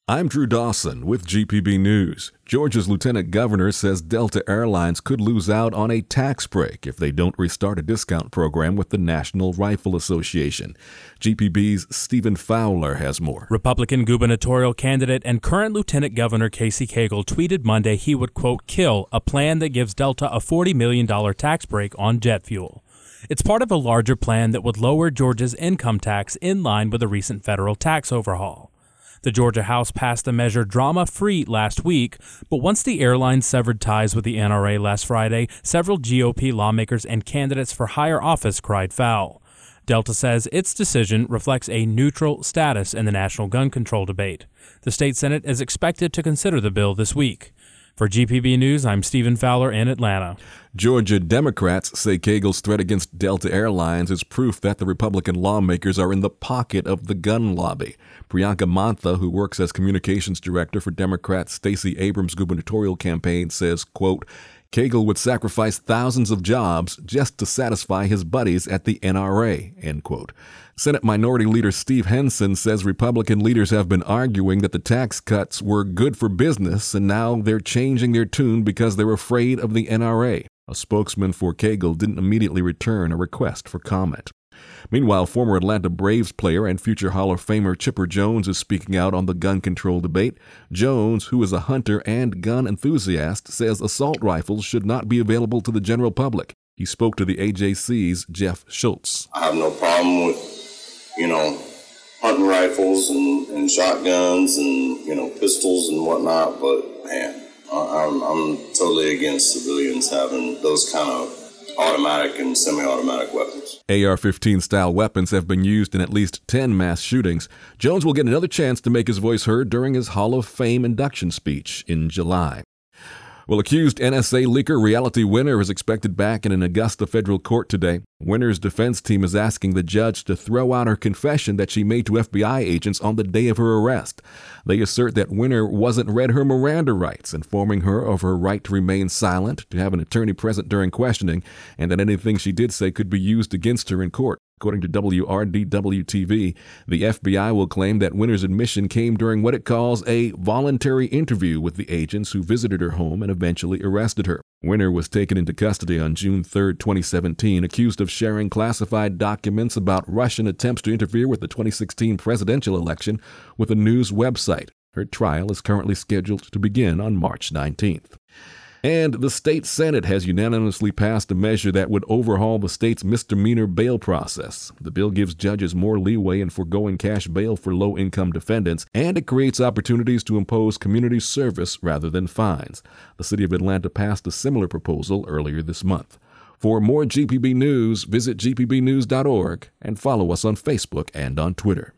I'm Drew Dawson with GPB News. Georgia's lieutenant governor says Delta Airlines could lose out on a tax break if they don't restart a discount program with the National Rifle Association. GPB's Stephen Fowler has more. Republican gubernatorial candidate and current Lieutenant Governor Casey Cagle tweeted Monday he would, quote, kill a plan that gives Delta a $40 million tax break on jet fuel. It's part of a larger plan that would lower Georgia's income tax in line with a recent federal tax overhaul. The Georgia House passed the measure drama-free last week, but once the airline severed ties with the NRA last Friday, several GOP lawmakers and candidates for higher office cried foul. Delta says its decision reflects a neutral status in the national gun control debate. The state Senate is expected to consider the bill this week. For GPB News, I'm Stephen Fowler in Atlanta. Georgia Democrats say Cagle's threat against Delta Airlines is proof that the Republican lawmakers are in the pocket of the gun lobby. Priyanka Mantha, who works as communications director for Democrat Stacey Abrams' gubernatorial campaign, says, quote, Cagle would sacrifice thousands of jobs just to satisfy his buddies at the NRA, end quote. Senate Minority Leader Steve Henson says Republican leaders have been arguing that the tax cuts were good for business, and now they're changing their tune because they're afraid of the NRA. A spokesman for Cagle didn't immediately return a request for comment. Meanwhile, former Atlanta Braves player and future Hall of Famer Chipper Jones is speaking out on the gun control debate. Jones, who is a hunter and gun enthusiast, says assault rifles should not be available to the general public. He spoke to the AJC's Jeff Schultz. I have no problem with, hunting rifles and shotguns and, pistols and whatnot, but, man, I'm totally against civilians having those kind of automatic and semi-automatic weapons. AR-15 style weapons have been used in at least 10 mass shootings. Jones will get another chance to make his voice heard during his Hall of Fame induction speech in July. Well, accused NSA leaker Reality Winner is expected back in an Augusta federal court today. Winner's defense team is asking the judge to throw out her confession that she made to FBI agents on the day of her arrest. They assert that Winner wasn't read her Miranda rights, informing her of her right to remain silent, to have an attorney present during questioning, and that anything she did say could be used against her in court. According to WRDW-TV, the FBI will claim that Winner's admission came during what it calls a voluntary interview with the agents who visited her home and eventually arrested her. Winner was taken into custody on June 3, 2017, accused of sharing classified documents about Russian attempts to interfere with the 2016 presidential election with a news website. Her trial is currently scheduled to begin on March 19th. And the state Senate has unanimously passed a measure that would overhaul the state's misdemeanor bail process. The bill gives judges more leeway in foregoing cash bail for low-income defendants, and it creates opportunities to impose community service rather than fines. The city of Atlanta passed a similar proposal earlier this month. For more GPB news, visit gpbnews.org and follow us on Facebook and on Twitter.